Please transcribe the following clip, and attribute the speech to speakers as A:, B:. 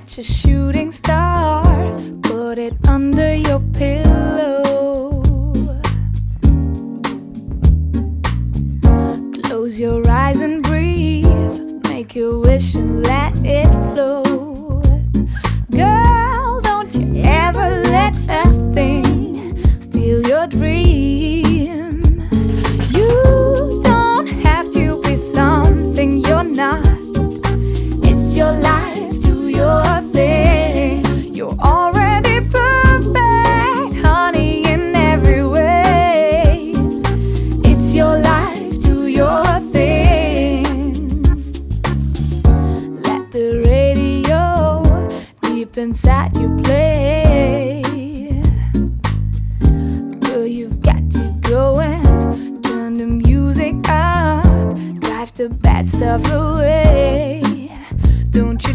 A: catch a shooting star, put it under your pillow. Close your eyes and breathe, make your wish and let it flow. Girl, don't you ever let a thing steal your dream. You don't have to be something you're not. It's your life, do your thing. You're already perfect, honey, in every way. It's your life, do your thing. Let the radio deep inside you play. Girl, you've got to go and turn the music up, drive the bad stuff away. Don't